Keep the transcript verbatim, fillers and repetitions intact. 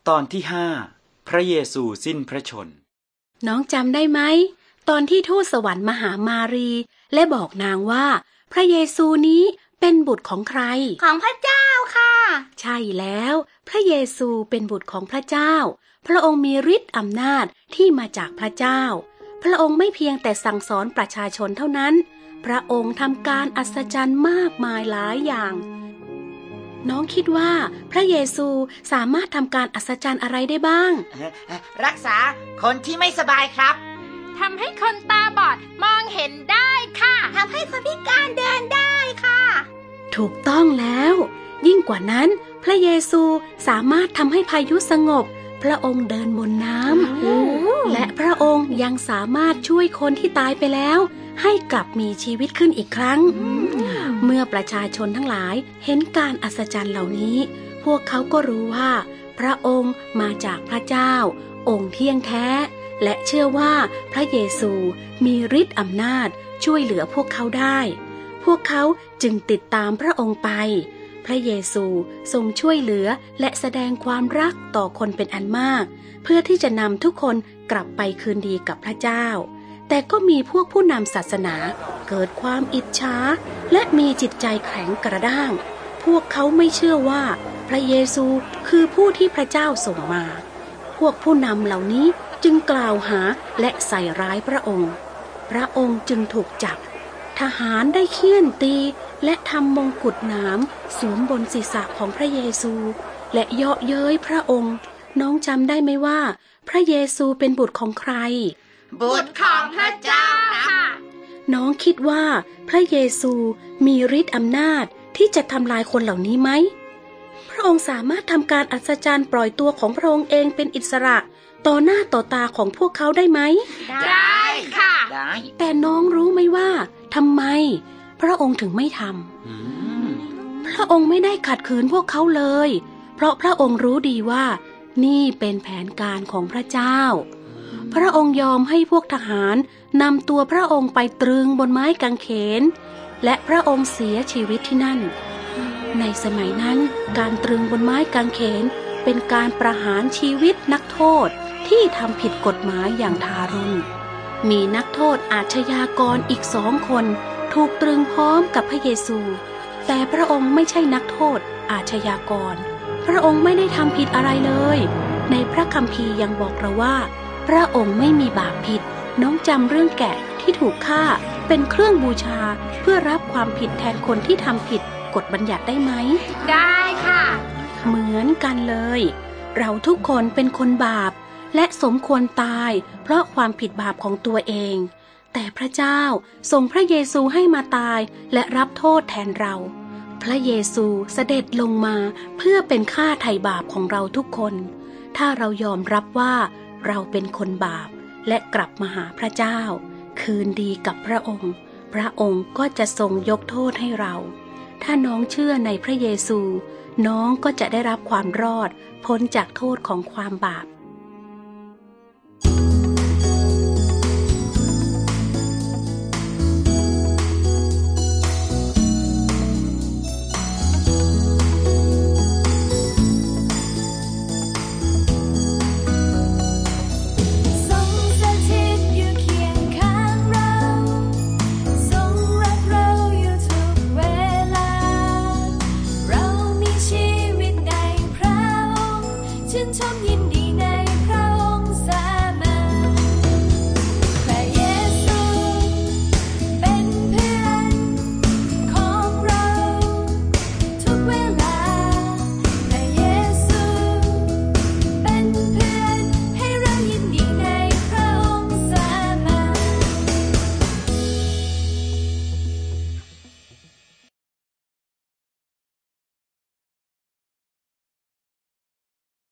ตอนที่ห้าพระเยซูสิ้นพระชนน้องจำได้ไหมตอนที่ทูตสวรรค์มาหามารีและบอกนางว่าพระเยซูนี้เป็นบุตรของใครของพระเจ้าค่ะใช่แล้วพระเยซูเป็นบุตรของพระเจ้าพระองค์มีฤทธิ์อำนาจที่มาจากพระเจ้าพระองค์ไม่เพียงแต่สั่งสอนประชาชนเท่านั้นพระองค์ทำการอัศจรรย์มากมายหลายอย่างน้องคิดว่าพระเยซูสามารถทำการอัศจรรย์อะไรได้บ้างรักษาคนที่ไม่สบายครับทำให้คนตาบอดมองเห็นได้ค่ะทำให้คนพิการเดินได้ค่ะถูกต้องแล้วยิ่งกว่านั้นพระเยซูสามารถทำให้พายุสงบพระองค์เดินบนน้ำและพระองค์ยังสามารถช่วยคนที่ตายไปแล้วให้กลับมีชีวิตขึ้นอีกครั้งเมื่อประชาชนทั้งหลายเห็นการอัศจรรย์เหล่านี้พวกเขาก็รู้ว่าพระองค์มาจากพระเจ้าองค์เที่ยงแท้และเชื่อว่าพระเยซูมีฤทธิ์อำนาจช่วยเหลือพวกเขาได้พวกเขาจึงติดตามพระองค์ไปพระเยซูทรงช่วยเหลือและแสดงความรักต่อคนเป็นอันมากเพื่อที่จะนำทุกคนกลับไปคืนดีกับพระเจ้าแต่ก็มีพวกผู้นำศาสนาเกิดความอิจฉาและมีจิตใจแข็งกระด้างพวกเขาไม่เชื่อว่าพระเยซูคือผู้ที่พระเจ้าส่งมาพวกผู้นำเหล่านี้จึงกล่าวหาและใส่ร้ายพระองค์พระองค์จึงถูกจับทหารได้เฆี่ยนตีและทำมงกุฎหนามสวมบนศีรษะของพระเยซูและเยาะเย้ยพระองค์น้องจำได้ไหมว่าพระเยซูเป็นบุตรของใครบุตรของพระเจ้าค่ะน้องคิดว่าพระเยซูมีฤทธิ์อำนาจที่จะทำลายคนเหล่านี้ไหมพระองค์สามารถทำการอัศจรรย์ปล่อยตัวของพระองค์เองเป็นอิสระต่อหน้าต่อตาของพวกเขาได้ไหมได้ค่ะได้แต่น้องรู้ไหมว่าทำไมพระองค์ถึงไม่ทำพระองค์ไม่ได้ขัดขืนพวกเขาเลยเพราะพระองค์รู้ดีว่านี่เป็นแผนการของพระเจ้าพระองค์ยอมให้พวกทหารนำตัวพระองค์ไปตรึงบนไม้กางเขนและพระองค์เสียชีวิตที่นั่นในสมัยนั้นการตรึงบนไม้กางเขนเป็นการประหารชีวิตนักโทษที่ทำผิดกฎหมายอย่างทารุณมีนักโทษอาชญากรอีกสองคนถูกตรึงพร้อมกับพระเยซูแต่พระองค์ไม่ใช่นักโทษอาชญากรพระองค์ไม่ได้ทำผิดอะไรเลยในพระคัมภีร์ยังบอกเราว่าพระองค์ไม่มีบาปผิดน้องจำเรื่องแกะที่ถูกฆ่าเป็นเครื่องบูชาเพื่อรับความผิดแทนคนที่ทำผิดกฎบัญญัติได้ไหมได้ค่ะเหมือนกันเลยเราทุกคนเป็นคนบาปและสมควรตายเพราะความผิดบาปของตัวเองแต่พระเจ้าส่งพระเยซูให้มาตายและรับโทษแทนเราพระเยซูเสด็จลงมาเพื่อเป็นค่าไถ่บาปของเราทุกคนถ้าเรายอมรับว่าเราเป็นคนบาปและกลับมาหาพระเจ้าคืนดีกับพระองค์พระองค์ก็จะทรงยกโทษให้เราถ้าน้องเชื่อในพระเยซูน้องก็จะได้รับความรอดพ้นจากโทษของความบาปชมยินดีใน